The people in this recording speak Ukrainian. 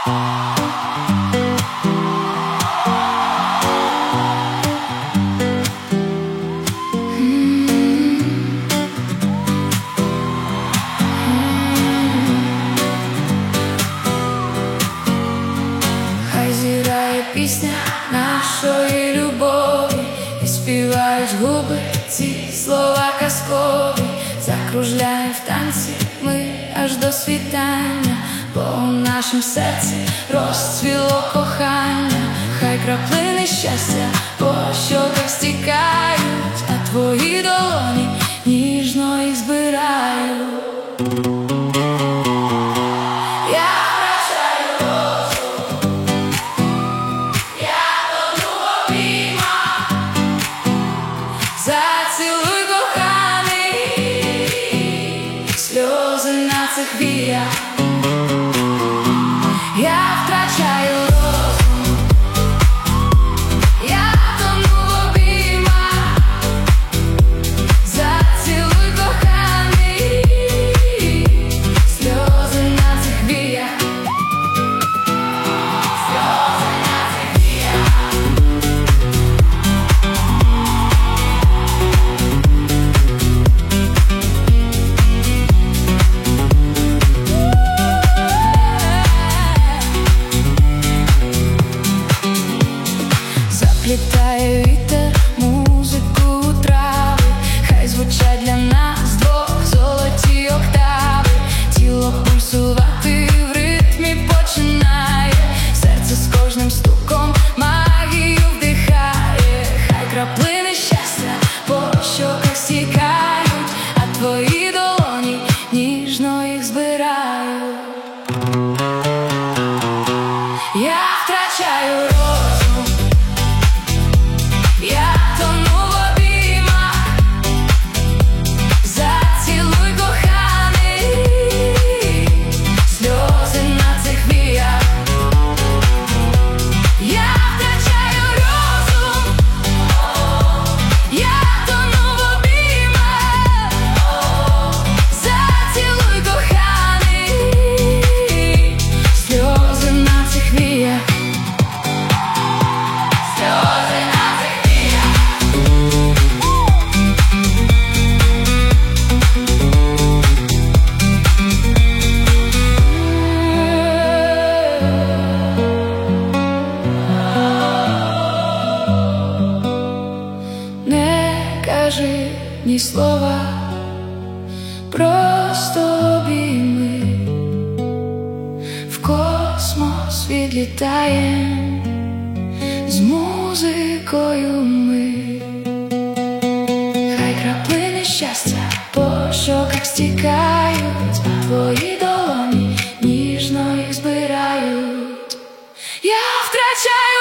Хай зіграє пісня нашої любові, і співають губи ці слова казкові. Закружляє в танці ми аж до світання, бо у нашім серці розцвіло кохання. Хай краплини щастя по щоках стікають, а твої долоні ніжно їх збирають. Зацілуй, коханий, сльози на цих віях. Я втрачаю розум, я тону в обіймах. Зацілуй, коханий, сльози на цих віях. Сльози на цих віях. Заплітає вітер музику у трави, хай звучать для нас двох золоті октави. Тіло пульсувати в ритмі починає, серце з кожним стуком магію вдихає. Хай краплини щастя по щоках стікають, а твої долоні ніжно їх збирають. Я втрачаю розум, я тону в обіймах. Зацілуй, коханий, сльози на цих віях. Я втрачаю розум, я тону в обіймах. Зацілуй, коханий, сльози на цих віях. Не кажи ні слова, просто обійми. В космос відлітаєм з музикою ми. Хай краплини щастя по щоках стікають, а твої долоні ніжно їх збирають. Я втрачаю